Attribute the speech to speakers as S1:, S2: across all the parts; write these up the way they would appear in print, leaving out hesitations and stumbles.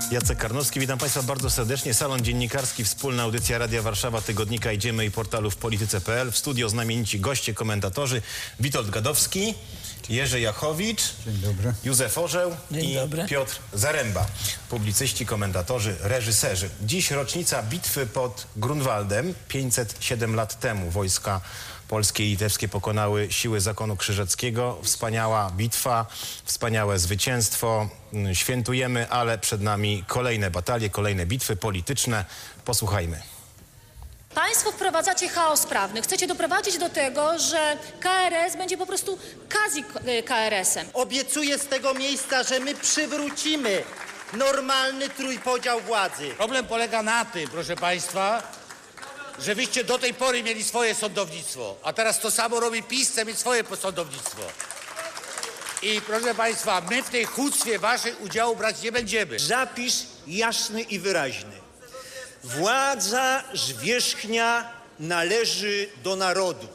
S1: Jacek Karnowski, witam Państwa bardzo serdecznie. Salon Dziennikarski, wspólna audycja Radia Warszawa, tygodnika Idziemy i portalu w polityce.pl. W studio znamienici goście, komentatorzy Witold Gadowski, Jerzy Jachowicz,
S2: dzień dobry,
S1: Józef Orzeł
S3: dzień
S1: i
S3: dobry.
S1: Piotr Zaręba. Publicyści, komentatorzy, reżyserzy. Dziś rocznica bitwy pod Grunwaldem. 507 lat temu wojska polskie i litewskie pokonały siły Zakonu Krzyżackiego. Wspaniała bitwa, wspaniałe zwycięstwo. Świętujemy, ale przed nami kolejne batalie, kolejne bitwy polityczne. Posłuchajmy.
S4: Państwo wprowadzacie chaos prawny. Chcecie doprowadzić do tego, że KRS będzie po prostu quasi-KRS-em.
S5: Obiecuję z tego miejsca, że my przywrócimy normalny trójpodział władzy.
S6: Problem polega na tym, proszę Państwa, że wyście do tej pory mieli swoje sądownictwo, a teraz to samo robi PiS, chce mieć swoje sądownictwo. I proszę Państwa, my w tej chucpie waszych udziału brać nie będziemy.
S7: Zapis jasny i wyraźny. Władza zwierzchnia należy do narodu.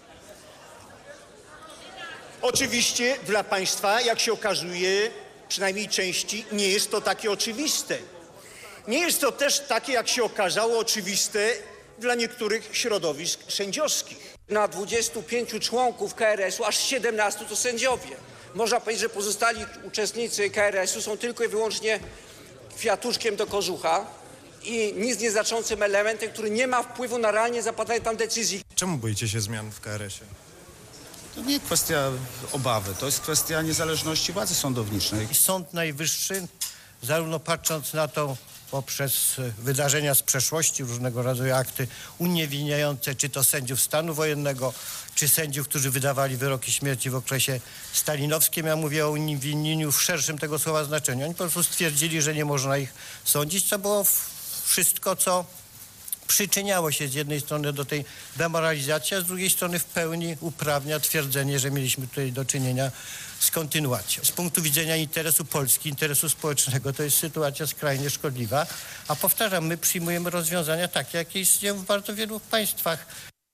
S7: Oczywiście dla państwa, jak się okazuje, przynajmniej części, nie jest to takie oczywiste. Nie jest to też takie, jak się okazało, oczywiste dla niektórych środowisk sędziowskich.
S8: Na 25 członków KRS-u aż 17 to sędziowie. Można powiedzieć, że pozostali uczestnicy KRS-u są tylko i wyłącznie kwiatuszkiem do kożucha i nic nieznaczącym elementem, który nie ma wpływu na realnie zapadanie tam decyzji.
S9: Czemu boicie się zmian w KRS-ie? To nie kwestia obawy, to jest kwestia niezależności władzy sądowniczej.
S10: Sąd Najwyższy, zarówno patrząc na to poprzez wydarzenia z przeszłości, różnego rodzaju akty uniewinniające, czy to sędziów stanu wojennego, czy sędziów, którzy wydawali wyroki śmierci w okresie stalinowskim. Ja mówię o uniewinnieniu w szerszym tego słowa znaczeniu. Oni po prostu stwierdzili, że nie można ich sądzić, co było wszystko, co przyczyniało się z jednej strony do tej demoralizacji, a z drugiej strony w pełni uprawnia twierdzenie, że mieliśmy tutaj do czynienia z kontynuacją. Z punktu widzenia interesu Polski, interesu społecznego, to jest sytuacja skrajnie szkodliwa, a powtarzam, my przyjmujemy rozwiązania takie, jakie istnieją w bardzo wielu państwach.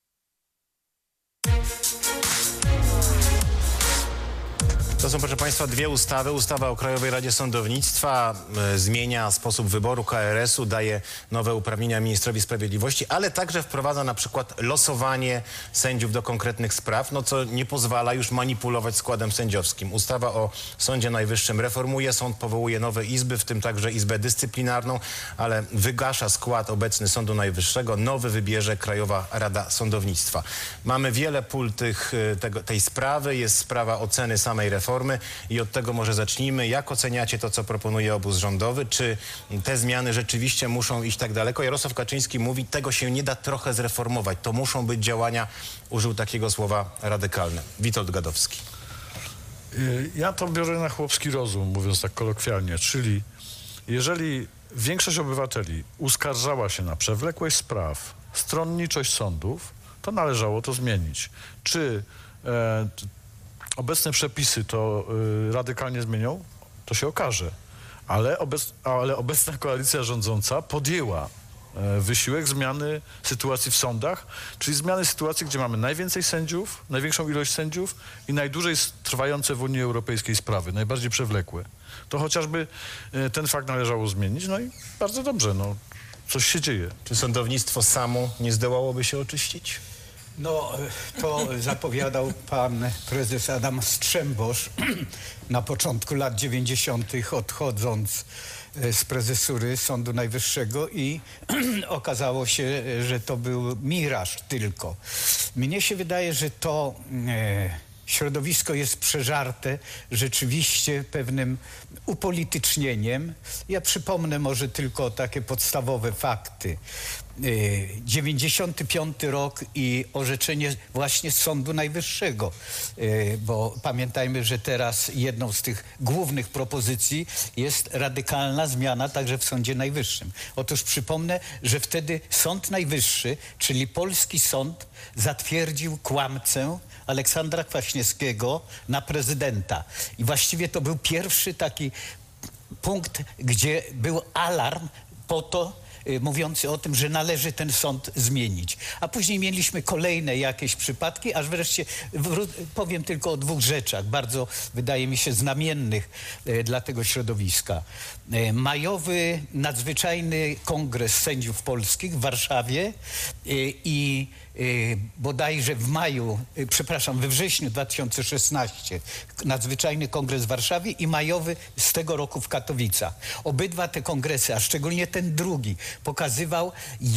S1: To są, proszę Państwa, dwie ustawy. Ustawa o Krajowej Radzie Sądownictwa zmienia sposób wyboru KRS-u, daje nowe uprawnienia ministrowi sprawiedliwości, ale także wprowadza na przykład losowanie sędziów do konkretnych spraw, no co nie pozwala już manipulować składem sędziowskim. Ustawa o Sądzie Najwyższym reformuje sąd, powołuje nowe izby, w tym także Izbę Dyscyplinarną, ale wygasza skład obecny Sądu Najwyższego, nowy wybierze Krajowa Rada Sądownictwa. Mamy wiele pól tej sprawy, jest sprawa oceny samej reformy. I od tego może zacznijmy. Jak oceniacie to, co proponuje obóz rządowy? Czy te zmiany rzeczywiście muszą iść tak daleko? Jarosław Kaczyński mówi, tego się nie da trochę zreformować. To muszą być działania, użył takiego słowa, radykalne. Witold Gadowski.
S11: Ja to biorę na chłopski rozum, mówiąc tak kolokwialnie. Czyli jeżeli większość obywateli uskarżała się na przewlekłość spraw, stronniczość sądów, to należało to zmienić. Czy obecne przepisy to radykalnie zmienią? To się okaże. Ale obecna koalicja rządząca podjęła wysiłek zmiany sytuacji w sądach, czyli zmiany sytuacji, gdzie mamy najwięcej sędziów, największą ilość sędziów i najdłużej trwające w Unii Europejskiej sprawy, najbardziej przewlekłe. To chociażby ten fakt należało zmienić, no i bardzo dobrze, no coś się dzieje.
S1: Czy sądownictwo samo nie zdołałoby się oczyścić?
S2: No, to zapowiadał pan prezes Adam Strzembosz na początku lat 90. odchodząc z prezesury Sądu Najwyższego i okazało się, że to był miraż tylko. Mnie się wydaje, że to środowisko jest przeżarte rzeczywiście pewnym upolitycznieniem. Ja przypomnę może tylko takie podstawowe fakty. 95 rok i orzeczenie właśnie Sądu Najwyższego, bo pamiętajmy, że teraz jedną z tych głównych propozycji jest radykalna zmiana także w Sądzie Najwyższym. Otóż przypomnę, że wtedy Sąd Najwyższy, czyli polski sąd, zatwierdził kłamcę Aleksandra Kwaśniewskiego na prezydenta. I właściwie to był pierwszy taki punkt, gdzie był alarm po to, mówiący o tym, że należy ten sąd zmienić. A później mieliśmy kolejne jakieś przypadki, aż wreszcie powiem tylko o dwóch rzeczach, bardzo wydaje mi się znamiennych dla tego środowiska. Majowy nadzwyczajny kongres sędziów polskich w Warszawie i bodajże we wrześniu 2016 nadzwyczajny kongres w Warszawie i majowy z tego roku w Katowicach. Obydwa te kongresy, a szczególnie ten drugi, pokazywał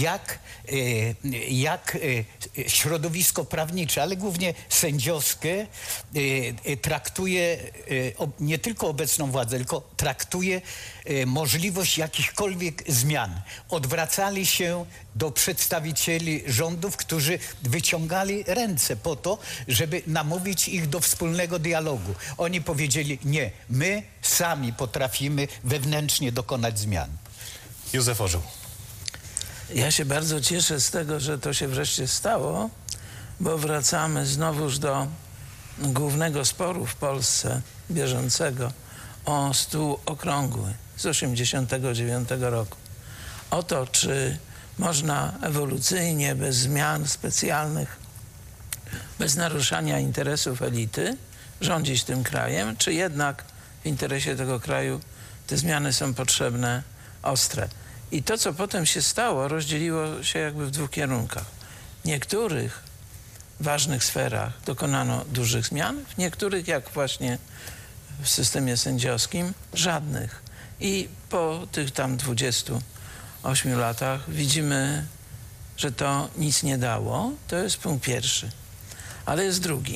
S2: jak środowisko prawnicze, ale głównie sędziowskie traktuje nie tylko obecną władzę, tylko traktuje możliwość jakichkolwiek zmian. Odwracali się do przedstawicieli rządów, którzy wyciągali ręce po to, żeby namówić ich do wspólnego dialogu. Oni powiedzieli: nie, my sami potrafimy wewnętrznie dokonać zmian.
S1: Józef Orzeł.
S3: Ja się bardzo cieszę z tego, że to się wreszcie stało, bo wracamy znowuż do głównego sporu w Polsce bieżącego o stół okrągły z 1989 roku. O to, czy można ewolucyjnie, bez zmian specjalnych, bez naruszania interesów elity rządzić tym krajem, czy jednak w interesie tego kraju te zmiany są potrzebne, ostre. I to, co potem się stało, rozdzieliło się jakby w dwóch kierunkach. W niektórych ważnych sferach dokonano dużych zmian, w niektórych, jak właśnie w systemie sędziowskim, żadnych. I po tych tam 28 latach widzimy, że to nic nie dało. To jest punkt pierwszy. Ale jest drugi.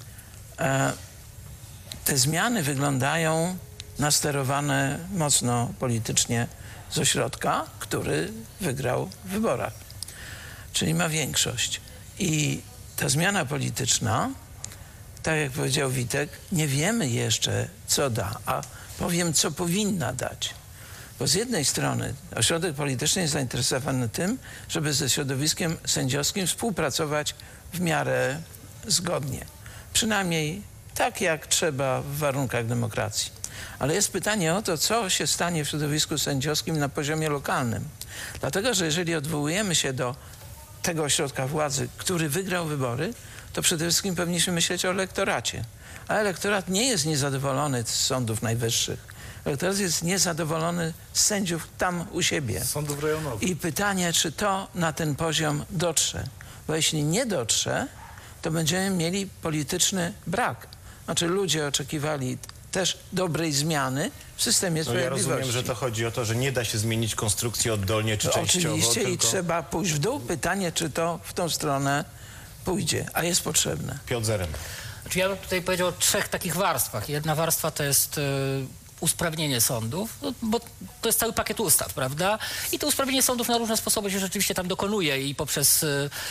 S3: Te zmiany wyglądają nasterowane mocno politycznie z ośrodka, który wygrał w wyborach. Czyli ma większość. I ta zmiana polityczna, tak jak powiedział Witek, nie wiemy jeszcze, co da, a powiem, co powinna dać. Bo z jednej strony ośrodek polityczny jest zainteresowany tym, żeby ze środowiskiem sędziowskim współpracować w miarę zgodnie. Przynajmniej tak, jak trzeba w warunkach demokracji. Ale jest pytanie o to, co się stanie w środowisku sędziowskim na poziomie lokalnym. Dlatego, że jeżeli odwołujemy się do tego ośrodka władzy, który wygrał wybory, to przede wszystkim powinniśmy myśleć o elektoracie. A elektorat nie jest niezadowolony z sądów najwyższych. Elektorat jest niezadowolony z sędziów tam u siebie.
S11: Sądów rejonowych.
S3: I pytanie, czy to na ten poziom dotrze. Bo jeśli nie dotrze, to będziemy mieli polityczny brak. Znaczy ludzie oczekiwali też dobrej zmiany w systemie sprawiedliwości.
S1: Ja rozumiem, że to chodzi o to, że nie da się zmienić konstrukcji oddolnie czy częściowo.
S3: Oczywiście
S1: tylko...
S3: i trzeba pójść w dół. Pytanie, czy to w tą stronę pójdzie, a jest potrzebne.
S1: Piotr Zaremba.
S12: Znaczy ja bym tutaj powiedział o trzech takich warstwach. Jedna warstwa to jest usprawnienie sądów, no, bo to jest cały pakiet ustaw, prawda? I to usprawnienie sądów na różne sposoby się rzeczywiście tam dokonuje i poprzez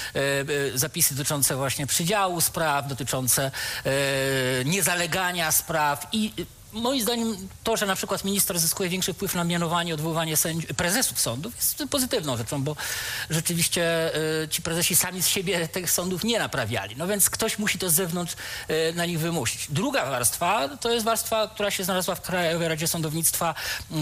S12: zapisy dotyczące właśnie przydziału spraw, dotyczące niezalegania spraw i moim zdaniem to, że na przykład minister zyskuje większy wpływ na mianowanie, odwoływanie prezesów sądów jest pozytywną rzeczą, bo rzeczywiście ci prezesi sami z siebie tych sądów nie naprawiali. No więc ktoś musi to z zewnątrz na nich wymusić. Druga warstwa to jest warstwa, która się znalazła w Krajowej Radzie Sądownictwa.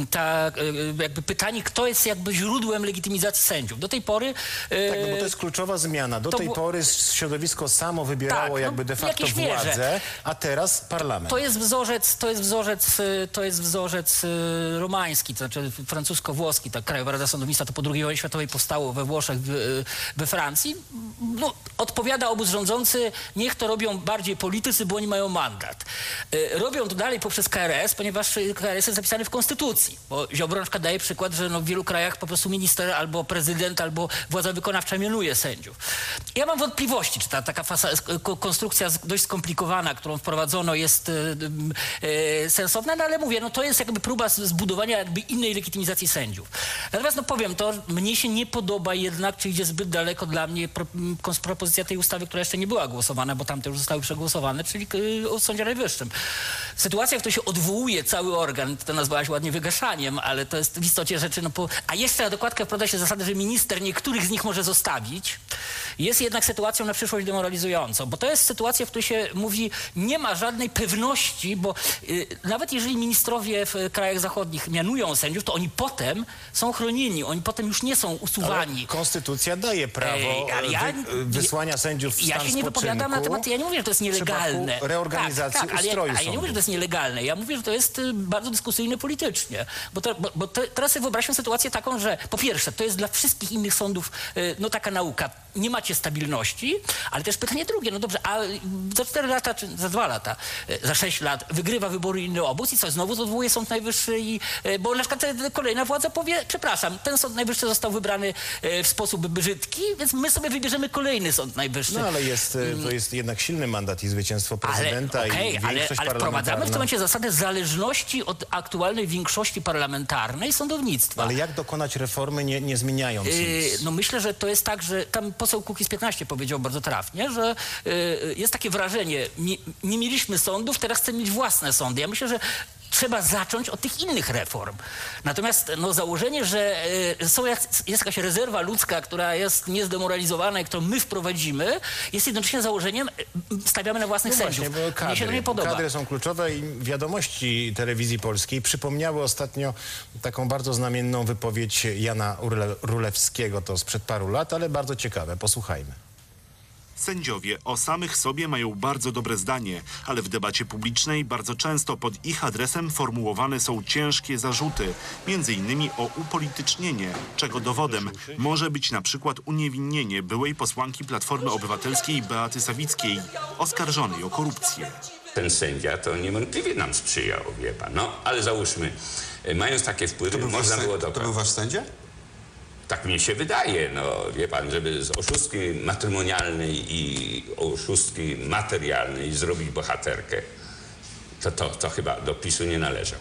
S12: Jakby pytanie, kto jest jakby źródłem legitymizacji sędziów. Do tej pory...
S1: Tak, no bo to jest kluczowa zmiana. Do tej pory środowisko samo wybierało jakby de facto władzę, a teraz parlament.
S12: To jest wzorzec romański, to znaczy francusko-włoski. Ta Krajowa Rada Sądownictwa to po II wojnie światowej powstało we Włoszech, we Francji. No, odpowiada obóz rządzący, niech to robią bardziej politycy, bo oni mają mandat. Robią to dalej poprzez KRS, ponieważ KRS jest zapisany w Konstytucji. Bo Ziobro na przykład daje przykład, że no w wielu krajach po prostu minister albo prezydent, albo władza wykonawcza mianuje sędziów. Ja mam wątpliwości, czy ta taka konstrukcja dość skomplikowana, którą wprowadzono, jest sensowna, no ale mówię, no to jest jakby próba zbudowania jakby innej legitymizacji sędziów. Natomiast no powiem to, mnie się nie podoba jednak, czy idzie zbyt daleko dla mnie propozycja tej ustawy, która jeszcze nie była głosowana, bo tamte już zostały przegłosowane, czyli o Sądzie Najwyższym. Sytuacja, w której się odwołuje cały organ, to nazwałaś ładnie wygaszaniem, ale to jest w istocie rzeczy, a jeszcze na dokładkę wprowadza się zasadę, że minister niektórych z nich może zostawić. Jest jednak sytuacją na przyszłość demoralizującą, bo to jest sytuacja, w której się mówi, nie ma żadnej pewności, bo nawet jeżeli ministrowie w krajach zachodnich mianują sędziów, to oni potem są chronieni, oni potem już nie są usuwani.
S1: Ale konstytucja daje prawo wysłania sędziów w stan
S12: Ja się nie wypowiadam na temat, ja nie mówię, że to jest nielegalne.
S1: Reorganizacji ustroju
S12: ale ja nie mówię, że to jest nielegalne. Ja mówię, że to jest bardzo dyskusyjne politycznie. Bo teraz sobie wyobraźmy sytuację taką, że po pierwsze, to jest dla wszystkich innych sądów no taka nauka. Nie macie stabilności, ale też pytanie drugie, no dobrze, a za 4 lata, czy za 2 lata, za 6 lat wygrywa wybory inny obóz i co, znowu odwołuje Sąd Najwyższy bo na przykład kolejna władza powie, przepraszam, ten Sąd Najwyższy został wybrany w sposób brzydki, więc my sobie wybierzemy kolejny Sąd Najwyższy.
S1: No ale to jest jednak silny mandat i zwycięstwo prezydenta i większość parlamentarna.
S12: Ale wprowadzamy w tym momencie zasadę zależności od aktualnej większości parlamentarnej sądownictwa.
S1: Ale jak dokonać reformy nie zmieniając nic?
S12: No myślę, że to jest tak, że tam poseł Kukiz15 powiedział bardzo trafnie, że jest takie wrażenie, nie mieliśmy sądów, teraz chcemy mieć własne sądy. Ja myślę, że trzeba zacząć od tych innych reform. Natomiast no, założenie, że jest jakaś rezerwa ludzka, która jest niezdemoralizowana i którą my wprowadzimy, jest jednocześnie założeniem, stawiamy na własnych sędziów.
S1: Mnie się to nie podoba. Kadry są kluczowe i Wiadomości Telewizji Polskiej przypomniały ostatnio taką bardzo znamienną wypowiedź Jana Rulewskiego, to sprzed paru lat, ale bardzo ciekawe. Posłuchajmy.
S13: Sędziowie o samych sobie mają bardzo dobre zdanie, ale w debacie publicznej bardzo często pod ich adresem formułowane są ciężkie zarzuty, między innymi o upolitycznienie, czego dowodem może być na przykład uniewinnienie byłej posłanki Platformy Obywatelskiej Beaty Sawickiej, oskarżonej o korupcję.
S14: Ten sędzia to niewątpliwie nam sprzyjał, wie pan. No, ale załóżmy, mając takie wpływy, można było dokonać.
S15: To był wasz sędzia?
S14: Tak mi się wydaje, no wie pan, żeby z oszustki matrymonialnej i oszustki materialnej zrobić bohaterkę, to chyba do PiS-u nie należał.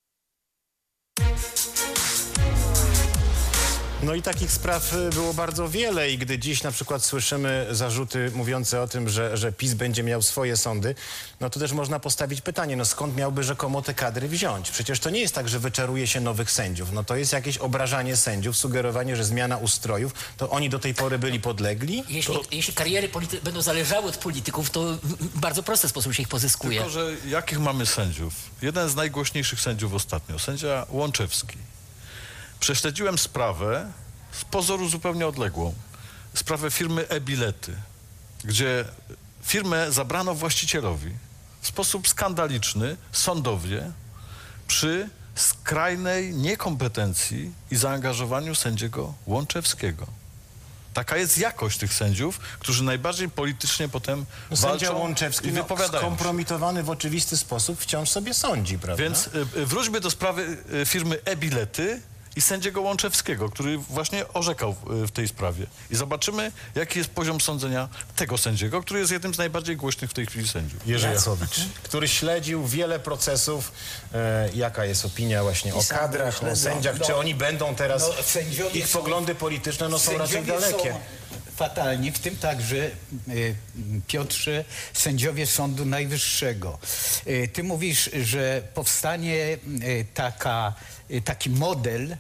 S1: No i takich spraw było bardzo wiele i gdy dziś na przykład słyszymy zarzuty mówiące o tym, że PiS będzie miał swoje sądy, no to też można postawić pytanie, no skąd miałby rzekomo te kadry wziąć? Przecież to nie jest tak, że wyczaruje się nowych sędziów. No to jest jakieś obrażanie sędziów, sugerowanie, że zmiana ustrojów, to oni do tej pory byli podlegli?
S12: Jeśli kariery będą zależały od polityków, to w bardzo prosty sposób się ich pozyskuje.
S11: Tylko, że jakich mamy sędziów? Jeden z najgłośniejszych sędziów ostatnio, sędzia Łączewski. Prześledziłem sprawę z pozoru zupełnie odległą. Sprawę firmy e-bilety, gdzie firmę zabrano właścicielowi w sposób skandaliczny, sądowie, przy skrajnej niekompetencji i zaangażowaniu sędziego Łączewskiego. Taka jest jakość tych sędziów, którzy najbardziej politycznie potem
S1: Sędzia
S11: walczą
S1: Łączewski,
S11: i wypowiadają się.
S1: skompromitowany w oczywisty sposób wciąż sobie sądzi, prawda?
S11: Więc wróćmy do sprawy firmy e-bilety i sędziego Łączewskiego, który właśnie orzekał w tej sprawie. I zobaczymy, jaki jest poziom sądzenia tego sędziego, który jest jednym z najbardziej głośnych w tej chwili sędziów.
S1: Jerzy Jachowicz, który śledził wiele procesów. Jaka jest opinia właśnie o kadrach, o sędziach? Czy oni będą teraz, ich poglądy polityczne są raczej dalekie?
S2: Fatalnie, w tym także, Piotrze, sędziowie Sądu Najwyższego. Ty mówisz, że powstanie taki model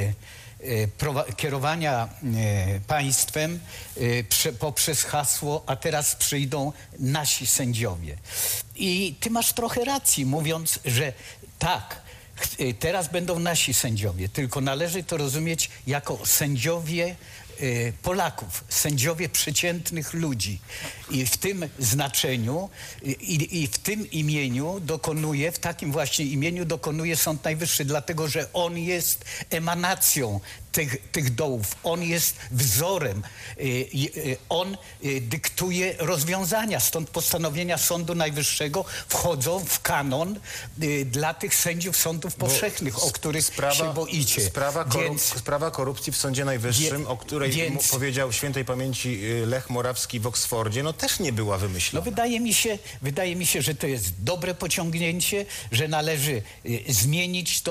S2: kierowania państwem poprzez hasło, a teraz przyjdą nasi sędziowie. I ty masz trochę racji, mówiąc, że tak, teraz będą nasi sędziowie, tylko należy to rozumieć jako sędziowie Polaków, sędziowie przeciętnych ludzi. I w tym znaczeniu i w tym imieniu dokonuje, w takim właśnie imieniu dokonuje Sąd Najwyższy, dlatego że on jest emanacją tych dołów, on jest wzorem, on dyktuje rozwiązania, stąd postanowienia Sądu Najwyższego wchodzą w kanon dla tych sędziów sądów powszechnych, o których się boicie.
S1: Sprawa korupcji w Sądzie Najwyższym, o której powiedział świętej pamięci Lech Morawski w Oksfordzie, no też nie była wymyślona.
S2: No wydaje mi się, że to jest dobre pociągnięcie, że należy zmienić to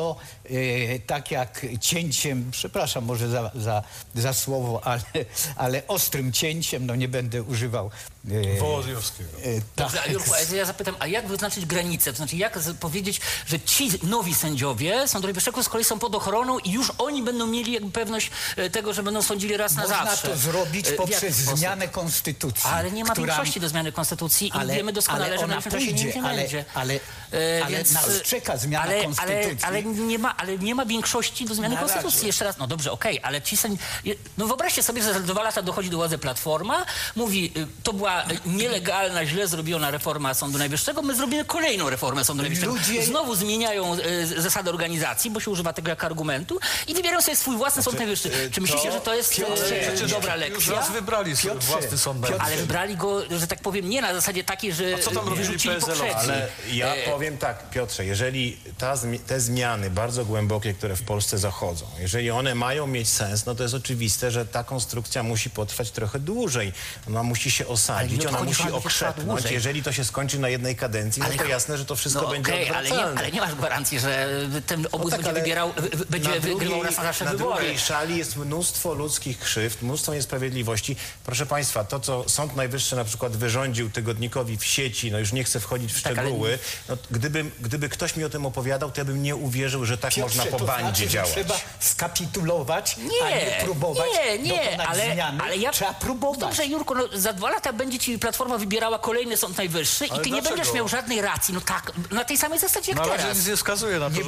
S2: tak jak cięciem, przepraszam może za słowo, ale ostrym cięciem, no nie będę używał
S11: Wołodyjowskiego.
S12: Dobrze, a Jurku, a ja zapytam, a jak wyznaczyć granicę? To znaczy, jak powiedzieć, że ci nowi sędziowie Sądu Najwyższego z kolei są pod ochroną i już oni będą mieli jakby pewność tego, że będą sądzili raz na zawsze?
S2: Można to zrobić poprzez zmianę konstytucji.
S12: Ale nie ma większości do zmiany konstytucji i wiemy doskonale, że na tym czasie nic nie będzie.
S2: Ale nas czeka zmiana konstytucji.
S12: Ale nie ma większości do zmiany konstytucji. Jeszcze raz, no dobrze, okej, ale ci no wyobraźcie sobie, że za 2 lata dochodzi do władzy Platforma, mówi, to była nielegalna, źle zrobiona reforma Sądu Najwyższego, my zrobimy kolejną reformę Sądu Najwyższego. Znowu zmieniają zasady organizacji, bo się używa tego jako argumentu i wybierają sobie swój własny Sąd Najwyższy. Czy myślicie, że to jest dobra lekcja?
S11: Już raz wybrali własny Sąd Najwyższy.
S12: Ale wybrali go, że tak powiem, nie na zasadzie takiej, że
S11: co tam
S12: wyrzucili poprzedni.
S1: Ale ja powiem tak, Piotrze, jeżeli te zmiany bardzo głębokie, które w Polsce zachodzą, jeżeli one mają mieć sens, no to jest oczywiste, że ta konstrukcja musi potrwać trochę dłużej. Ona musi się osadzić, ona musi okrzepnąć. Jeżeli to się skończy na jednej kadencji, no to jasne, że to wszystko będzie odwracalne.
S12: Ale nie masz gwarancji, że ten obóz będzie wybierał, będzie wygrywał raz na zawsze wybory.
S1: Na drugiej szali jest mnóstwo ludzkich krzywd, mnóstwo niesprawiedliwości. Proszę Państwa, to co Sąd Najwyższy na przykład wyrządził tygodnikowi w sieci, no już nie chcę wchodzić w szczegóły, no, gdyby ktoś mi o tym opowiadał, to ja bym nie uwierzył, że tak można po bandzie działać.
S2: Trzeba skapitulować, a nie próbować dokonać zmiany.
S12: Ale trzeba próbować. Dobrze, Jurku, no, za 2 lata będzie ci Platforma wybierała kolejny Sąd Najwyższy i ty nie będziesz miał żadnej racji. No tak, na tej samej zasadzie jak teraz.
S11: Na razie nic nie wskazuje na to,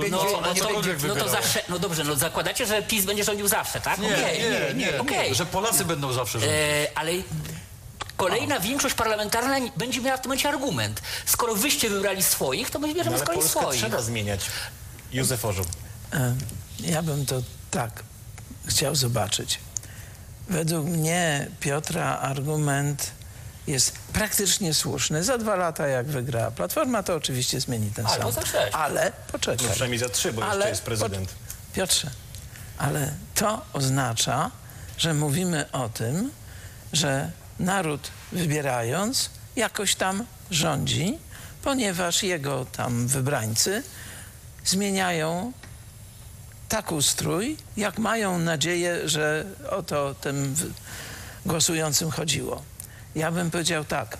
S11: że
S12: no dobrze, no zakładacie, że PiS będzie rządził zawsze, tak?
S11: Nie. Okay. Że Polacy będą zawsze rządzić.
S12: Ale kolejna większość parlamentarna będzie miała w tym momencie argument. Skoro wyście wybrali swoich, to my wybierzemy z kolei swoich.
S1: Trzeba zmieniać. Józef Orzeł.
S3: Ja bym to tak chciał zobaczyć. Według mnie, Piotra, argument jest praktycznie słuszny. Za 2 lata, jak wygra Platforma, to oczywiście zmieni ten sąd. Ale poczekaj.
S1: No przynajmniej za 3, bo jeszcze jest prezydent.
S3: Piotrze, ale to oznacza, że mówimy o tym, że naród wybierając jakoś tam rządzi, ponieważ jego tam wybrańcy zmieniają tak ustrój, jak mają nadzieję, że o to tym głosującym chodziło. Ja bym powiedział tak,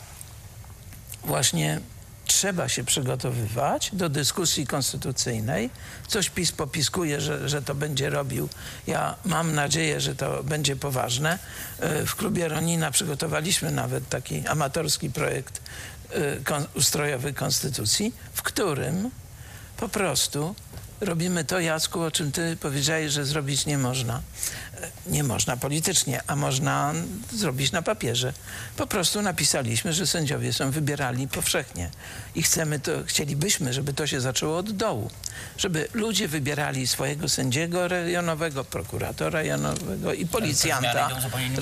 S3: właśnie trzeba się przygotowywać do dyskusji konstytucyjnej. Coś PiS popiskuje, że to będzie robił. Ja mam nadzieję, że to będzie poważne. W klubie Ronina przygotowaliśmy nawet taki amatorski projekt ustrojowy konstytucji, w którym po prostu robimy to, Jacku, o czym ty powiedziałeś, że zrobić nie można. Nie można politycznie, a można zrobić na papierze. Po prostu napisaliśmy, że sędziowie są wybierani powszechnie. I chcielibyśmy, żeby to się zaczęło od dołu. Żeby ludzie wybierali swojego sędziego rejonowego, prokuratora rejonowego i policjanta.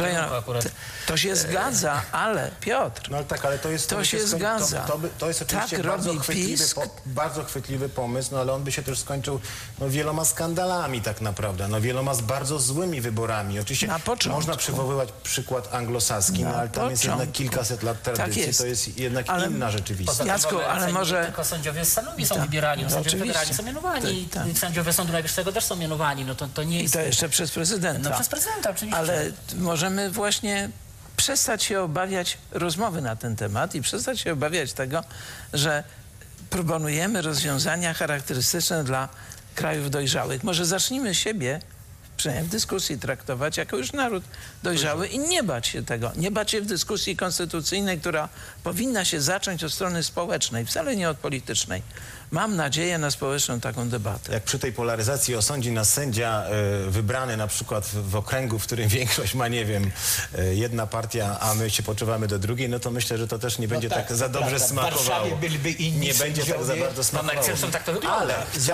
S3: To się zgadza, ale Piotr,
S1: no tak, ale to
S3: się zgadza.
S1: To jest oczywiście
S3: tak
S1: bardzo chwytliwy pomysł, no ale on by się też skończył wieloma skandalami tak naprawdę, wieloma bardzo złymi wyborami. Oczywiście można przywoływać przykład anglosaski, ale tam jest jednak kilkaset lat tradycji. Tak to jest jednak inna rzeczywistość.
S3: Jacku, ale może...
S12: Tylko sędziowie stanowi są wybierani, sędziowie federalni są mianowani. Sędziowie Sądu Najwyższego też są mianowani. No to nie jest...
S3: I to jeszcze przez prezydenta.
S12: No przez prezydenta, oczywiście.
S3: Ale możemy właśnie przestać się obawiać rozmowy na ten temat i przestać się obawiać tego, że proponujemy rozwiązania charakterystyczne dla krajów dojrzałych. Może zacznijmy siebie, przynajmniej w dyskusji, traktować jako już naród dojrzały i nie bać się tego. Nie bać się w dyskusji konstytucyjnej, która powinna się zacząć od strony społecznej, wcale nie od politycznej. Mam nadzieję na społeczną taką debatę.
S1: Jak przy tej polaryzacji osądzi nas sędzia wybrany na przykład w okręgu, w którym większość ma, nie wiem, jedna partia, a my się poczuwamy do drugiej, no to myślę, że to też nie będzie tak za dobrze smakowało.
S2: W Warszawie byliby inni
S1: nie będzie tak za bardzo smakowało.
S12: Zresztą tak to wygląda.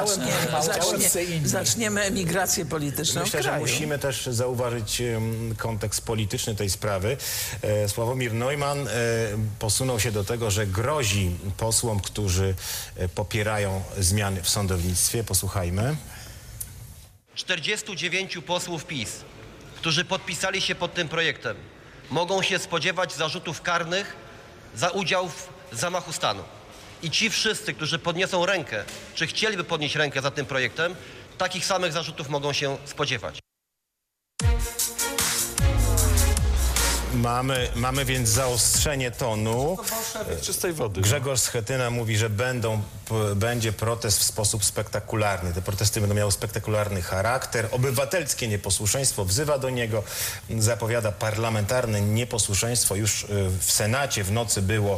S3: Zaczniemy emigrację polityczną.
S1: Myślę, że musimy też zauważyć kontekst polityczny tej sprawy. Sławomir Neumann posunął się do tego, że grozi posłom, którzy popierają zmiany w sądownictwie. Posłuchajmy.
S15: 49 posłów PiS, którzy podpisali się pod tym projektem, mogą się spodziewać zarzutów karnych za udział w zamachu stanu. I ci wszyscy, którzy podniosą rękę, czy chcieliby podnieść rękę za tym projektem, takich samych zarzutów mogą się spodziewać.
S1: Mamy więc zaostrzenie tonu.
S11: Czystej wody.
S1: Grzegorz Schetyna mówi, że będzie protest w sposób spektakularny. Te protesty będą miały spektakularny charakter. Obywatelskie nieposłuszeństwo wzywa do niego. Zapowiada parlamentarne nieposłuszeństwo. Już w Senacie w nocy było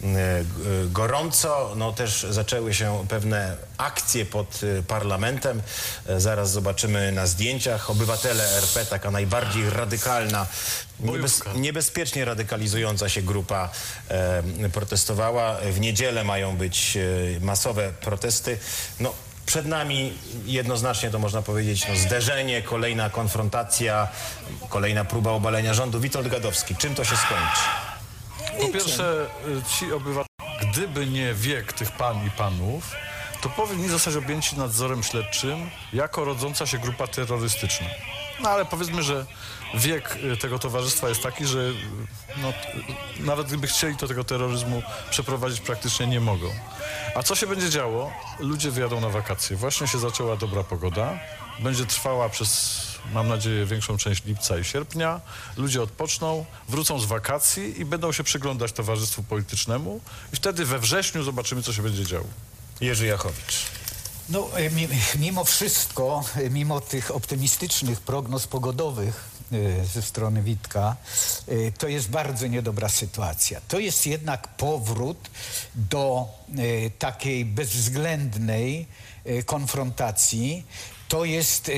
S1: gorąco. No też zaczęły się pewne akcje pod parlamentem. Zaraz zobaczymy na zdjęciach. Obywatele RP, taka najbardziej radykalna, niebezpiecznie radykalizująca się grupa protestowała. W niedzielę mają być masowe protesty. No, przed nami jednoznacznie to można powiedzieć zderzenie, kolejna konfrontacja, kolejna próba obalenia rządu. Witold Gadowski, czym to się skończy?
S11: Po pierwsze, ci obywatele, gdyby nie wiek tych pań i panów, to powinni zostać objęci nadzorem śledczym jako rodząca się grupa terrorystyczna. No ale powiedzmy, że wiek tego towarzystwa jest taki, że no, nawet gdyby chcieli, to tego terroryzmu przeprowadzić praktycznie nie mogą. A co się będzie działo? Ludzie wyjadą na wakacje. Właśnie się zaczęła dobra pogoda. Będzie trwała przez, mam nadzieję, większą część lipca i sierpnia. Ludzie odpoczną, wrócą z wakacji i będą się przyglądać towarzystwu politycznemu. I wtedy we wrześniu zobaczymy, co się będzie działo.
S1: Jerzy Jachowicz.
S2: No, mimo wszystko, mimo tych optymistycznych prognoz pogodowych ze strony Witka, to jest bardzo niedobra sytuacja. To jest jednak powrót do takiej bezwzględnej konfrontacji. To jest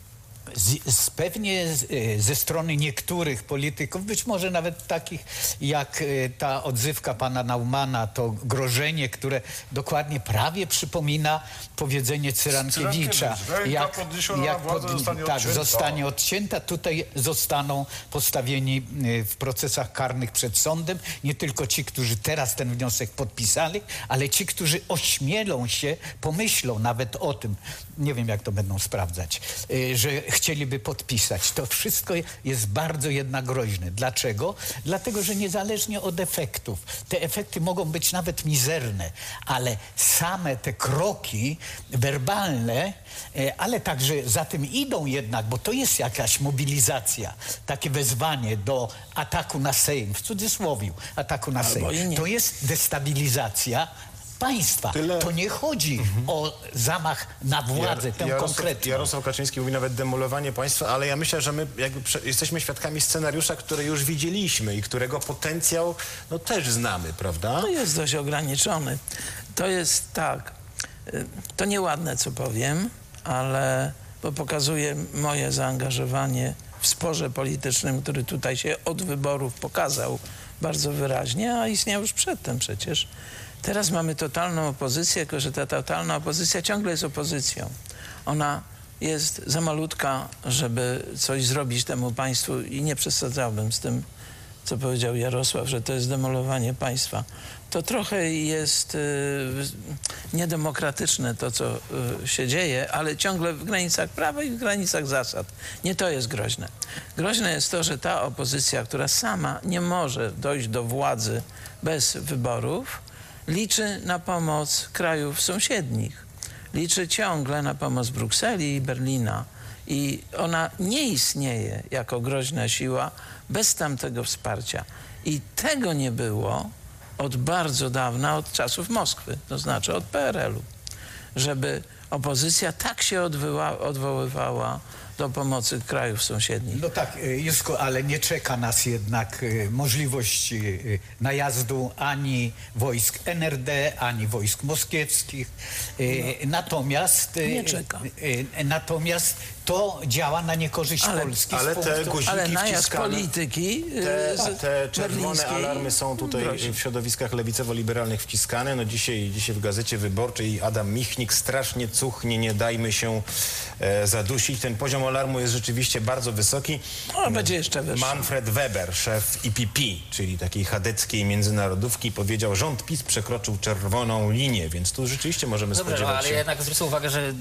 S2: pewnie ze strony niektórych polityków, być może nawet takich jak ta odzywka pana Naumana, to grożenie, które dokładnie prawie przypomina powiedzenie Cyrankiewicza. Jak zostanie odcięta, tutaj zostaną postawieni w procesach karnych przed sądem nie tylko ci, którzy teraz ten wniosek podpisali, ale ci, którzy ośmielą się, pomyślą nawet o tym, nie wiem jak to będą sprawdzać, że chcieliby podpisać. To wszystko jest bardzo jednak groźne. Dlaczego? Dlatego, że niezależnie od efektów, te efekty mogą być nawet mizerne, ale same te kroki werbalne, ale także za tym idą jednak, bo to jest jakaś mobilizacja, takie wezwanie do ataku na Sejm, w cudzysłowiu ataku na Sejm. To jest destabilizacja państwa. To nie chodzi o zamach na władzę, tę konkretną.
S1: Jarosław Kaczyński mówi nawet demolowanie państwa, ale ja myślę, że my jesteśmy świadkami scenariusza, który już widzieliśmy i którego potencjał też znamy, prawda?
S3: To jest dość ograniczony. To jest tak, to nieładne, co powiem, ale bo pokazuje moje zaangażowanie w sporze politycznym, który tutaj się od wyborów pokazał bardzo wyraźnie, a istniał już przedtem przecież. Teraz mamy totalną opozycję, tylko że ta totalna opozycja ciągle jest opozycją. Ona jest za malutka, żeby coś zrobić temu państwu i nie przesadzałbym z tym, co powiedział Jarosław, że to jest demolowanie państwa. To trochę jest niedemokratyczne to, co się dzieje, ale ciągle w granicach prawa i w granicach zasad. Nie to jest groźne. Groźne jest to, że ta opozycja, która sama nie może dojść do władzy bez wyborów, liczy na pomoc krajów sąsiednich. Liczy ciągle na pomoc Brukseli i Berlina. I ona nie istnieje jako groźna siła bez tamtego wsparcia. I tego nie było od bardzo dawna, od czasów Moskwy, to znaczy od PRL-u. Żeby opozycja tak się odwoływała do pomocy krajów sąsiednich.
S2: No tak, Jusko, ale nie czeka nas jednak możliwość najazdu ani wojsk NRD, ani wojsk moskiewskich. Natomiast
S3: nie czeka.
S2: Natomiast to działa na niekorzyść Polski.
S3: Ale najazd polityki
S1: te czerwone alarmy są tutaj w środowiskach lewicowo-liberalnych wciskane. No dzisiaj w Gazecie Wyborczej Adam Michnik strasznie cuchnie, nie dajmy się zadusić. Ten poziom poziom alarmu jest rzeczywiście bardzo wysoki.
S3: No, będzie jeszcze wyższy.
S1: Manfred Weber, szef IPP, czyli takiej chadeckiej międzynarodówki, powiedział, rząd PiS przekroczył czerwoną linię, więc tu rzeczywiście możemy spodziewać
S12: ale
S1: się...
S12: jednak zwrócę uwagę, że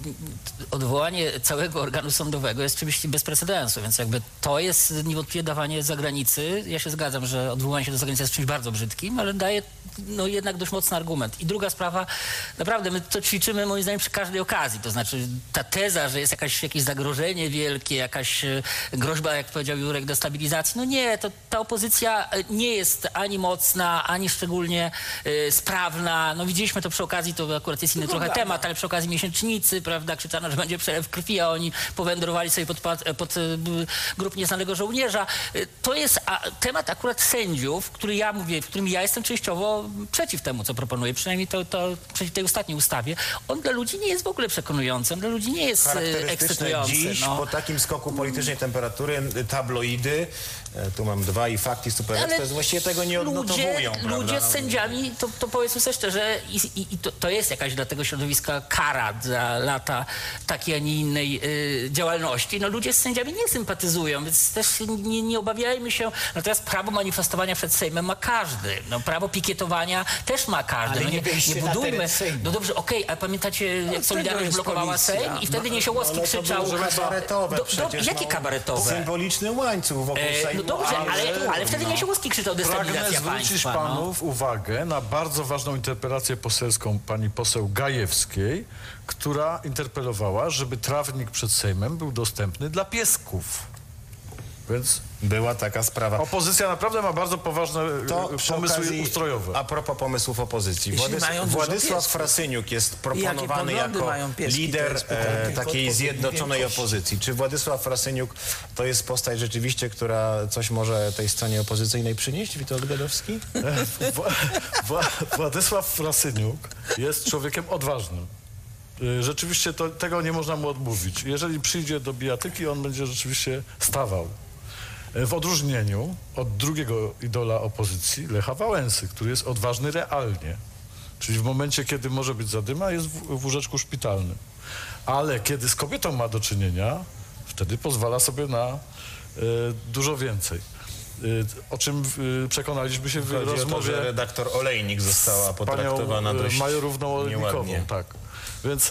S12: odwołanie całego organu sądowego jest oczywiście bez precedensu, więc jakby to jest niewątpliwie dawanie zagranicy. Ja się zgadzam, że odwołanie się do zagranicy jest czymś bardzo brzydkim, ale daje jednak dość mocny argument. I druga sprawa, naprawdę my to ćwiczymy moim zdaniem przy każdej okazji, to znaczy ta teza, że jest jakieś zagrożenie wielkie, jakaś groźba, jak powiedział Jurek, destabilizacji, no nie, to ta opozycja nie jest ani mocna, ani szczególnie sprawna. No widzieliśmy to przy okazji, to akurat jest inny trochę temat, ale przy okazji miesięcznicy, prawda, krzyczano, że będzie przelew krwi, a oni powędrowali sobie pod grup nieznanego żołnierza. To jest temat akurat sędziów, w którym ja jestem częściowo przeciw temu, co proponuję, przynajmniej przeciw tej ostatniej ustawie. On dla ludzi nie jest w ogóle przekonujący, on dla ludzi nie jest ekscytujący.
S1: Dziś, po takim skoku politycznej temperatury, tabloidy, tu mam dwa i Fakty, Super Express, właściwie tego nie odnotowują.
S12: Ludzie z sędziami, to powiedzmy sobie szczerze, to jest jakaś dla tego środowiska kara za lata takiej, a nie innej działalności. No ludzie z sędziami nie sympatyzują, więc też nie obawiajmy się. Natomiast prawo manifestowania przed Sejmem ma każdy. No, prawo pikietowania też ma każdy.
S2: Ale
S12: no, nie budujmy. No dobrze, a pamiętacie, jak Solidarność blokowała Sejm i wtedy Niesiołowski krzyczał...
S1: kabaretowe
S12: jakie kabaretowe?
S1: Symboliczny łańcuch wokół Sejmu.
S12: No dobrze, ale wtedy Niesiołowski krzyczał destabilizacja państwa.
S11: Pragnę zwrócić panów uwagę na bardzo ważną interpelację poselską pani poseł Gajewskiej, która interpelowała, żeby trawnik przed Sejmem był dostępny dla piesków. Więc
S1: była taka sprawa.
S11: Opozycja naprawdę ma bardzo poważne pomysły ustrojowe.
S1: A propos pomysłów opozycji. Władysław Frasyniuk jest proponowany jako lider takiej zjednoczonej opozycji. Czy Władysław Frasyniuk to jest postać rzeczywiście, która coś może tej stronie opozycyjnej przynieść? Witold Gadowski?
S11: Władysław Frasyniuk jest człowiekiem odważnym. Rzeczywiście tego nie można mu odmówić. Jeżeli przyjdzie do bijatyki, on będzie rzeczywiście stawał. W odróżnieniu od drugiego idola opozycji, Lecha Wałęsy, który jest odważny realnie. Czyli w momencie, kiedy może być zadyma, jest w łóżeczku szpitalnym. Ale kiedy z kobietą ma do czynienia, wtedy pozwala sobie na dużo więcej. O czym przekonaliśmy się w rozmowie...
S1: O to, że redaktor Olejnik została potraktowana dość
S11: Majorówną Olejnikową,
S1: nieładnie.
S11: tak. Więc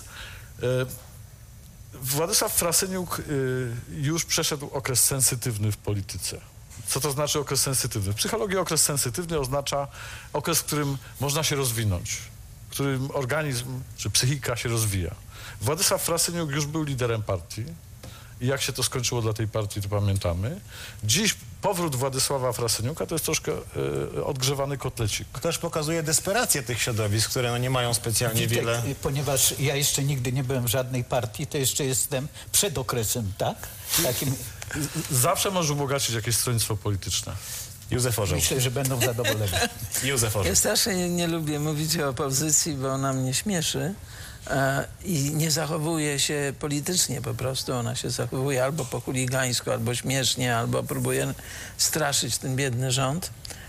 S11: Władysław Frasyniuk już przeszedł okres sensytywny w polityce. Co to znaczy okres sensytywny? W psychologii okres sensytywny oznacza okres, w którym można się rozwinąć, w którym organizm czy psychika się rozwija. Władysław Frasyniuk już był liderem partii i jak się to skończyło dla tej partii, to pamiętamy. Dziś powrót Władysława Frasyniuka to jest troszkę odgrzewany kotlecik.
S1: To też pokazuje desperację tych środowisk, które nie mają specjalnie wiele...
S2: Ponieważ ja jeszcze nigdy nie byłem w żadnej partii, to jeszcze jestem przed okresem, tak? Takim...
S11: Zawsze możesz ubogacić jakieś stronnictwo polityczne.
S1: Józef Orzeł.
S2: Myślę, że będą zadowoleni.
S1: Józef Orzeł.
S3: Ja strasznie nie lubię mówić o opozycji, bo ona mnie śmieszy. I nie zachowuje się politycznie po prostu. Ona się zachowuje albo po chuligańsku, albo śmiesznie, albo próbuje straszyć ten biedny rząd.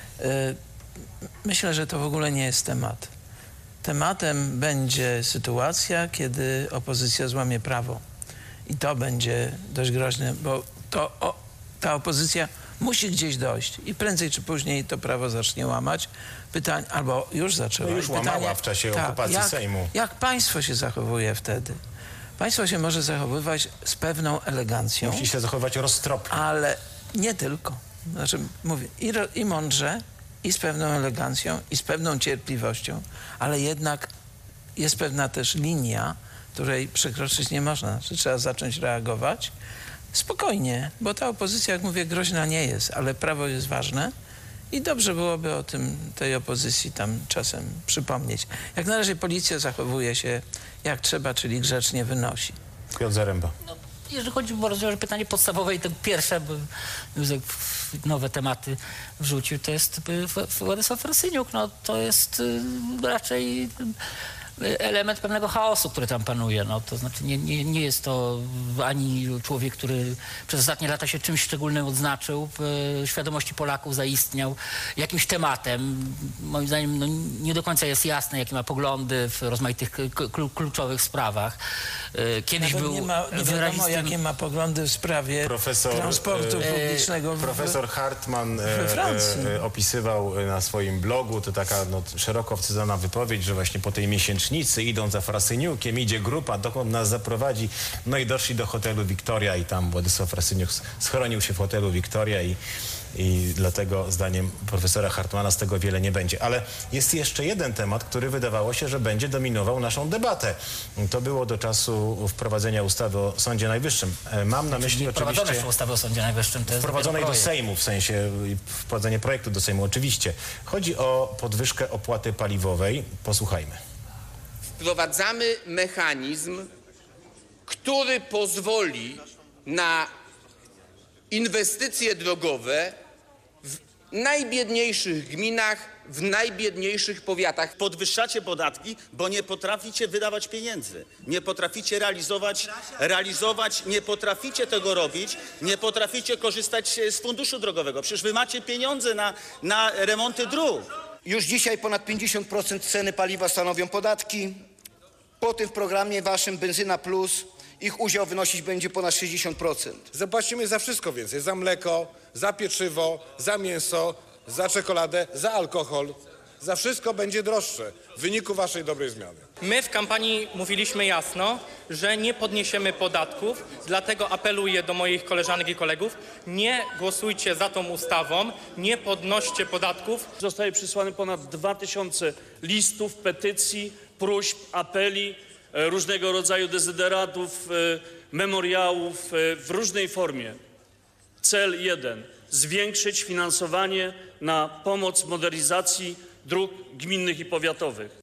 S3: Myślę, że to w ogóle nie jest temat. Tematem będzie sytuacja, kiedy opozycja złamie prawo. I to będzie dość groźne, bo ta opozycja musi gdzieś dojść i prędzej czy później to prawo zacznie łamać. Pytanie, albo już zaczęła.
S1: No już łamała w czasie okupacji Sejmu.
S3: Jak państwo się zachowuje wtedy? Państwo się może zachowywać z pewną elegancją.
S1: Musi się zachowywać roztropnie.
S3: Ale nie tylko. Znaczy, mówię, i mądrze, i z pewną elegancją, i z pewną cierpliwością, ale jednak jest pewna też linia, której przekroczyć nie można. Znaczy, trzeba zacząć reagować spokojnie, bo ta opozycja, jak mówię, groźna nie jest, ale prawo jest ważne i dobrze byłoby o tym tej opozycji tam czasem przypomnieć. Jak na razie policja zachowuje się jak trzeba, czyli grzecznie wynosi.
S1: Piotr Zaręba.
S12: No, jeżeli chodzi o rozwiązanie pytanie podstawowe i to pierwsze, bo Józef nowe tematy wrzucił, to jest Władysław Frasyniuk. No, to jest raczej element pewnego chaosu, który tam panuje. No, to znaczy nie jest to ani człowiek, który przez ostatnie lata się czymś szczególnym odznaczył, w świadomości Polaków zaistniał jakimś tematem. Moim zdaniem no, nie do końca jest jasne, jakie ma poglądy w rozmaitych kluczowych sprawach. Kiedyś
S3: Nawet
S12: był
S3: nie wiadomo, jakie ma poglądy w sprawie transportu publicznego
S1: Profesor Hartman
S3: we Francji.
S1: opisywał na swoim blogu, to taka szeroko wcyzana wypowiedź, że właśnie po tej miesięcznicy, idąc za Frasyniukiem, idzie grupa, dokąd nas zaprowadzi. No i doszli do hotelu Wiktoria i tam Władysław Frasyniuk schronił się w hotelu Wiktoria i dlatego zdaniem profesora Hartmana z tego wiele nie będzie. Ale jest jeszcze jeden temat, który wydawało się, że będzie dominował naszą debatę. To było do czasu wprowadzenia ustawy o Sądzie Najwyższym. Mam na myśli oczywiście...
S12: ustawy o Sądzie Najwyższym. To jest
S1: wprowadzonej do Sejmu, w sensie wprowadzenie projektu do Sejmu, oczywiście. Chodzi o podwyżkę opłaty paliwowej. Posłuchajmy.
S16: Wprowadzamy mechanizm, który pozwoli na inwestycje drogowe w najbiedniejszych gminach, w najbiedniejszych powiatach.
S17: Podwyższacie podatki, bo nie potraficie wydawać pieniędzy. Nie potraficie realizować, nie potraficie tego robić, nie potraficie korzystać z funduszu drogowego. Przecież wy macie pieniądze na remonty dróg.
S18: Już dzisiaj ponad 50% ceny paliwa stanowią podatki. Po tym w programie waszym Benzyna Plus ich udział wynosić będzie ponad 60%.
S19: Zapłacimy za wszystko więcej. Za mleko, za pieczywo, za mięso, za czekoladę, za alkohol. Za wszystko będzie droższe w wyniku waszej dobrej zmiany.
S20: My w kampanii mówiliśmy jasno, że nie podniesiemy podatków, dlatego apeluję do moich koleżanek i kolegów, nie głosujcie za tą ustawą, nie podnoście podatków.
S21: Zostaje przysłane ponad 2000 listów, petycji, próśb, apeli, różnego rodzaju dezyderatów, memoriałów w różnej formie. Cel jeden: zwiększyć finansowanie na pomoc modernizacji dróg gminnych i powiatowych.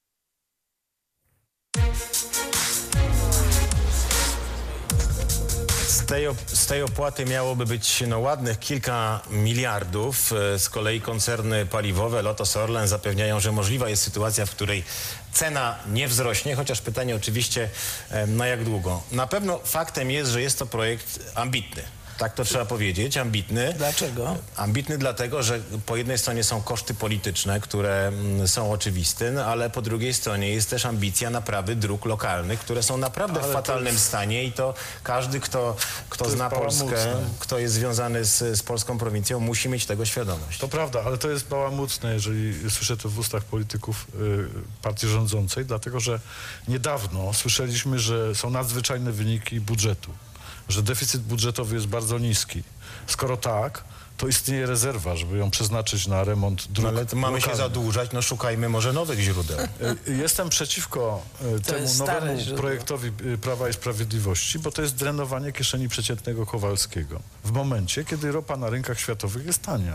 S1: Z tej opłaty miałoby być ładnych kilka miliardów. Z kolei koncerny paliwowe, Lotos, Orlen zapewniają, że możliwa jest sytuacja, w której cena nie wzrośnie, chociaż pytanie oczywiście na jak długo. Na pewno faktem jest, że jest to projekt ambitny. Tak to trzeba powiedzieć, ambitny.
S3: Dlaczego?
S1: Ambitny dlatego, że po jednej stronie są koszty polityczne, które są oczywiste, ale po drugiej stronie jest też ambicja naprawy dróg lokalnych, które są naprawdę w fatalnym stanie i to każdy, kto zna Polskę, kto jest związany z polską prowincją, musi mieć tego świadomość.
S11: To prawda, ale to jest bałamucne, jeżeli słyszę to w ustach polityków partii rządzącej, dlatego że niedawno słyszeliśmy, że są nadzwyczajne wyniki budżetu, że deficyt budżetowy jest bardzo niski. Skoro tak, to istnieje rezerwa, żeby ją przeznaczyć na remont dróg
S1: ale mamy się zadłużać, no szukajmy może nowych źródeł.
S11: Jestem przeciwko temu nowemu projektowi Prawa i Sprawiedliwości, bo to jest drenowanie kieszeni przeciętnego Kowalskiego w momencie, kiedy ropa na rynkach światowych jest tania.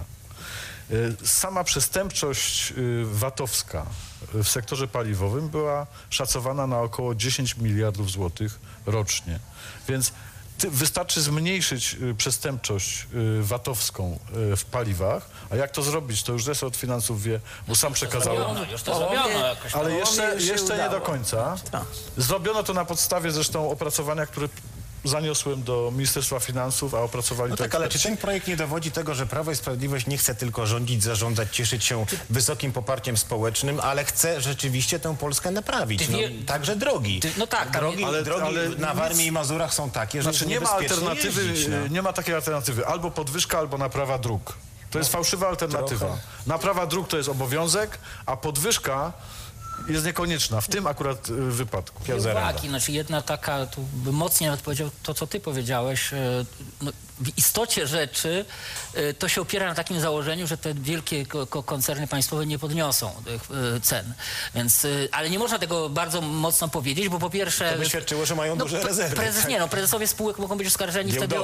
S11: Sama przestępczość VAT-owska w sektorze paliwowym była szacowana na około 10 miliardów złotych rocznie. Więc wystarczy zmniejszyć przestępczość VAT-owską w paliwach, a jak to zrobić, to już resort finansów wie, bo sam przekazałem.
S12: Już to zrobiono jakoś.
S11: Ale jeszcze nie do końca. Zrobiono to na podstawie zresztą opracowania, które zaniosłem do Ministerstwa Finansów, a opracowali to
S1: tak, ale
S11: eksperci.
S1: czy ten projekt nie dowodzi tego, że Prawo i Sprawiedliwość nie chce tylko rządzić, zarządzać, cieszyć się wysokim poparciem społecznym, ale chce rzeczywiście tę Polskę naprawić? Także drogi. Drogi na Warmii i Mazurach są takie, że
S11: nie ma alternatywy, nie ma takiej alternatywy. Albo podwyżka, albo naprawa dróg. To jest fałszywa alternatywa. Naprawa dróg to jest obowiązek, a podwyżka jest niekonieczna w tym akurat wypadku.
S12: Uwagi, znaczy jedna taka, tu bym mocniej nawet powiedział to, co ty powiedziałeś, no, w istocie rzeczy to się opiera na takim założeniu, że te wielkie koncerny państwowe nie podniosą cen. Więc, ale nie można tego bardzo mocno powiedzieć, bo po pierwsze...
S1: To by świadczyło, że mają duże rezerwy.
S12: Prezesowie spółek mogą być oskarżeni wtedy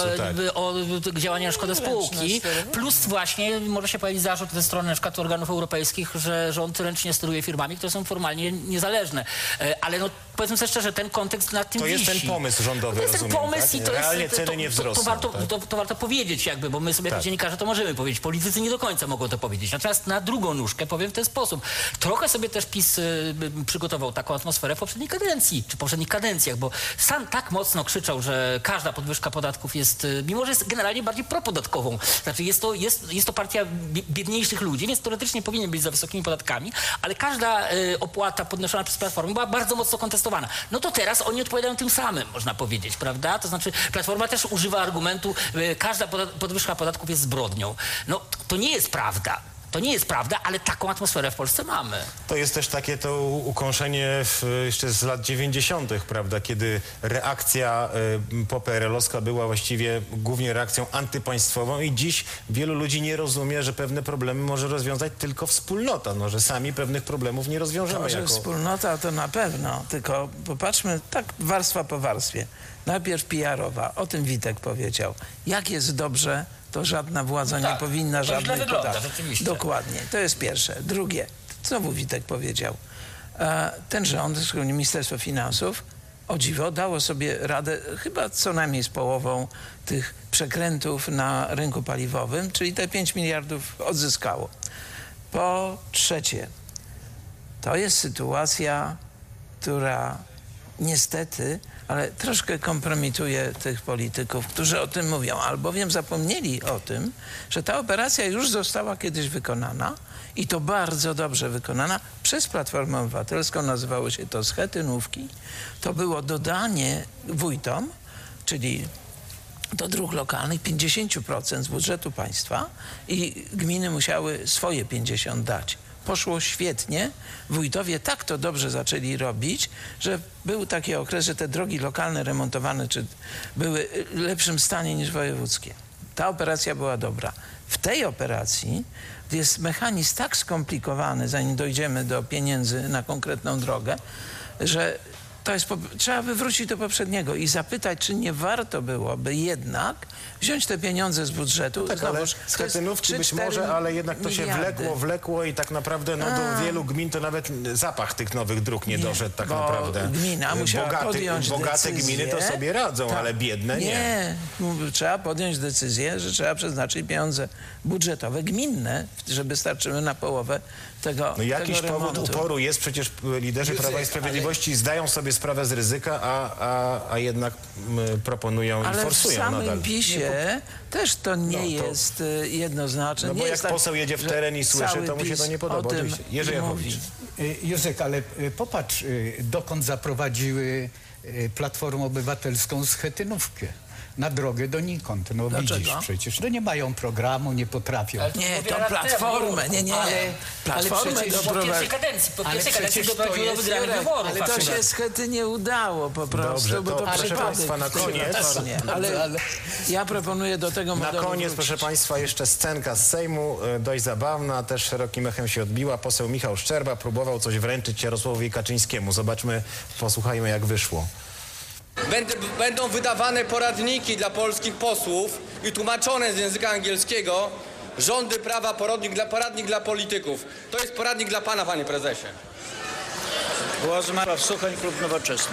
S12: o działania na szkodę spółki. Plus właśnie może się pojawić zarzut ze strony na przykład organów europejskich, że rząd ręcznie steruje firmami, które są formalnie niezależne. Ale no, powiedzmy sobie szczerze, ten kontekst nad tym wisi.
S1: To jest ten pomysł rządowy,
S12: to jest ten pomysł, tak?
S1: I to realnie ceny nie wzrosną.
S12: to warto powiedzieć jakby, bo my sobie jako dziennikarze to możemy powiedzieć. Politycy nie do końca mogą to powiedzieć. Natomiast na drugą nóżkę powiem w ten sposób. Trochę sobie też PiS przygotował taką atmosferę w poprzedniej kadencji, czy poprzednich kadencjach, bo sam tak mocno krzyczał, że każda podwyżka podatków jest, mimo że jest generalnie bardziej propodatkową. Znaczy jest to partia biedniejszych ludzi, więc teoretycznie powinien być za wysokimi podatkami, ale każda opłata podnoszona przez Platformę była bardzo mocno kontestowana. No to teraz oni odpowiadają tym samym, można powiedzieć, prawda? To znaczy Platforma też używa argumentu, każda podwyżka podatków jest zbrodnią. No to nie jest prawda. To nie jest prawda, ale taką atmosferę w Polsce mamy.
S1: To jest też takie to ukąszenie jeszcze z lat 90., prawda, kiedy reakcja poPRL-owska była właściwie głównie reakcją antypaństwową i dziś wielu ludzi nie rozumie, że pewne problemy może rozwiązać tylko wspólnota, no, że sami pewnych problemów nie rozwiążemy.
S3: To, że wspólnota to na pewno, tylko popatrzmy tak warstwa po warstwie. Najpierw PR-owa, o tym Witek powiedział. Jak jest dobrze, to żadna władza nie powinna żadnej podatki. Dokładnie, to jest pierwsze. Drugie, znowu Witek powiedział, ten rząd, szczególnie Ministerstwo Finansów, o dziwo, dało sobie radę chyba co najmniej z połową tych przekrętów na rynku paliwowym, czyli te 5 miliardów odzyskało. Po trzecie, to jest sytuacja, która niestety, ale troszkę kompromituje tych polityków, którzy o tym mówią, albowiem zapomnieli o tym, że ta operacja już została kiedyś wykonana i to bardzo dobrze wykonana przez Platformę Obywatelską, nazywało się to schetynówki. To było dodanie wójtom, czyli do dróg lokalnych 50% z budżetu państwa i gminy musiały swoje 50% dać. Poszło świetnie. Wójtowie tak to dobrze zaczęli robić, że był taki okres, że te drogi lokalne remontowane były w lepszym stanie niż wojewódzkie. Ta operacja była dobra. W tej operacji jest mechanizm tak skomplikowany, zanim dojdziemy do pieniędzy na konkretną drogę, że to jest, trzeba wywrócić do poprzedniego i zapytać, czy nie warto byłoby jednak wziąć te pieniądze z budżetu.
S1: Tak, ale schetynówki być może, ale jednak to się wlekło i tak naprawdę no, do wielu gmin to nawet zapach tych nowych dróg nie doszedł tak naprawdę.
S3: Gmina musiała podjąć
S1: bogate
S3: decyzję.
S1: Gminy to sobie radzą, ale biedne nie.
S3: Trzeba podjąć decyzję, że trzeba przeznaczyć pieniądze budżetowe, gminne, żeby starczyły na połowę tego
S1: No jakiś
S3: tego
S1: powód
S3: remontu.
S1: uporu jest, przecież liderzy Prawa i Sprawiedliwości zdają sobie sprawę z ryzyka, a jednak proponują i forsują nadal.
S3: Ale w samym PiS-ie też to nie jest jednoznaczne.
S1: No bo jak poseł jedzie w teren i słyszy, to mu się to nie podoba. Oczywiście. Jerzy Jachowicz.
S2: Józek, ale popatrz, dokąd zaprowadziły Platformą Obywatelską schetynówkę. Na drogę donikąd. No widzisz przecież. No nie mają programu, nie potrafią.
S3: Nie, to Platformę, nie. Platformę
S12: po pierwszej kadencji doprowadziło do wygranych wyborów.
S3: Ale to się schety nie udało po prostu,
S1: Dobrze,
S3: bo to
S1: proszę Państwa, na koniec.
S3: Ale ja proponuję do tego modelu
S1: Na koniec,
S3: wrócić.
S1: proszę Państwa, jeszcze scenka z Sejmu, dość zabawna, też szerokim echem się odbiła. Poseł Michał Szczerba próbował coś wręczyć Jarosławowi Kaczyńskiemu. Zobaczmy, posłuchajmy, jak wyszło.
S4: Będą wydawane poradniki dla polskich posłów i tłumaczone z języka angielskiego rządy prawa, poradnik dla polityków. To jest poradnik dla pana, panie prezesie.
S21: Głos Mirosław Suchoń, Klub Nowoczesny.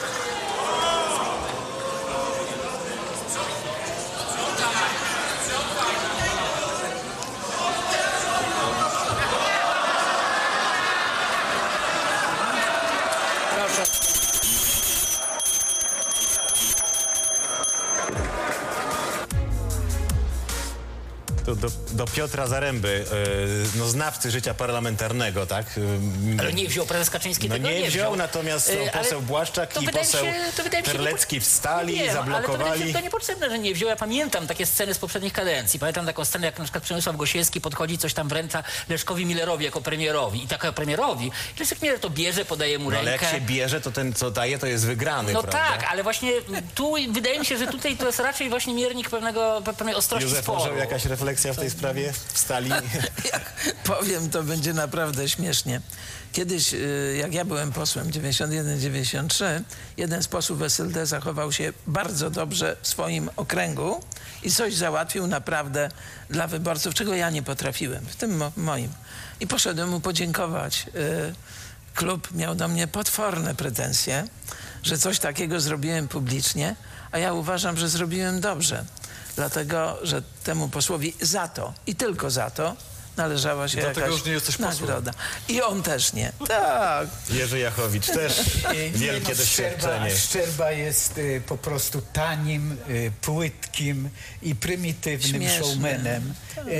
S1: Do Piotra Zaręby, no znawcy życia parlamentarnego, tak?
S12: Ale nie wziął prezes Kaczyński tego
S1: nie wziął, natomiast poseł Błaszczak i poseł Terlecki wstali, zablokowali.
S12: Ale to mi się to niepotrzebne, że nie wziął. Ja pamiętam takie sceny z poprzednich kadencji. Pamiętam taką scenę, jak na przykład Przemysław Gosiewski podchodzi, coś tam wręcza Leszkowi Millerowi jako premierowi. I takiego premierowi, Leszek Miller to bierze, podaje mu rękę.
S1: Ale jak się bierze, to ten, co daje, to jest wygrany,
S12: no
S1: prawda?
S12: tak, ale właśnie tu wydaje mi się, że tutaj to jest raczej właśnie miernik pewnej ostrości
S1: Józef,
S12: sporu.
S1: może jakaś refleksja w tej sprawie? Wstali?
S3: Jak powiem, to będzie naprawdę śmiesznie. Kiedyś, jak ja byłem posłem 91-93, jeden z posłów SLD zachował się bardzo dobrze w swoim okręgu i coś załatwił naprawdę dla wyborców, czego ja nie potrafiłem, w tym moim. I poszedłem mu podziękować. Klub miał do mnie potworne pretensje, że coś takiego zrobiłem publicznie, a ja uważam, że zrobiłem dobrze. dlatego że temu posłowi za to i tylko za to należała się
S11: Dlatego
S3: jakaś
S11: już nie jesteś posłem.
S3: nagroda. I on też nie. Tak.
S1: Jerzy Jachowicz też wielkie doświadczenie.
S2: Szczerba jest po prostu tanim, płytkim i prymitywnym
S3: Śmieszny.
S2: showmanem.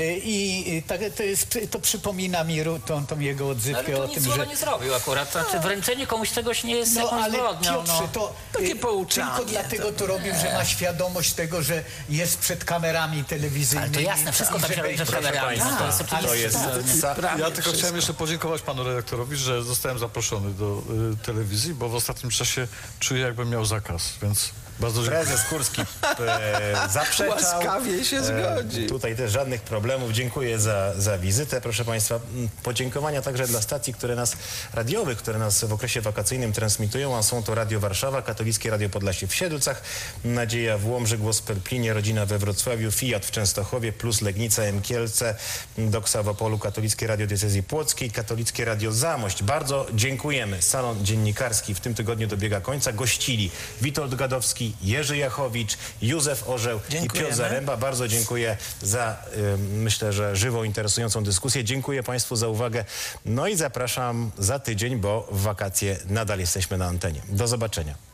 S2: To przypomina mi tą jego odzywkę
S12: Ale to
S2: o
S12: nic
S2: tym,
S12: złego
S2: że...
S12: nie zrobił akurat. Znaczy, wręczenie komuś czegoś nie jest jakąś
S2: ale
S12: zbrodnią.
S2: Piotrze, to
S3: Takie pouczanie.
S2: tylko dlatego to robił, że ma świadomość tego, że jest przed kamerami telewizyjnymi.
S12: Ale to jasne, wszystko
S2: i
S12: tam
S2: że
S12: się robi przed
S2: będzie-
S12: kamerami.
S2: Tak,
S12: To jest oczywiste.
S11: Ja tylko chciałem jeszcze podziękować panu redaktorowi, że zostałem zaproszony do telewizji, bo w ostatnim czasie czuję, jakbym miał zakaz, więc bardzo dziękuję.
S1: Prezes Kurski zaprzeczał.
S3: Łaskawie się zgodzi.
S1: Tutaj też żadnych problemów. Dziękuję za wizytę. Proszę państwa, podziękowania także dla stacji, radiowych, które nas w okresie wakacyjnym transmitują, a są to Radio Warszawa, Katolickie Radio Podlasie w Siedlcach, Nadzieja w Łomży, Głos w Perplinie, Rodzina we Wrocławiu, Fiat w Częstochowie, Plus Legnica, Kielce, Doksa w Opolu, Katolickie Radio Diecezji Płockiej, Katolickie Radio Zamość. Bardzo dziękujemy. Salon dziennikarski w tym tygodniu dobiega końca. Gościli Witold Gadowski, Jerzy Jachowicz, Józef Orzeł i Piotr Zaręba. Bardzo dziękuję za, myślę, że żywą, interesującą dyskusję. Dziękuję państwu za uwagę. No i zapraszam za tydzień, bo w wakacje nadal jesteśmy na antenie. Do zobaczenia.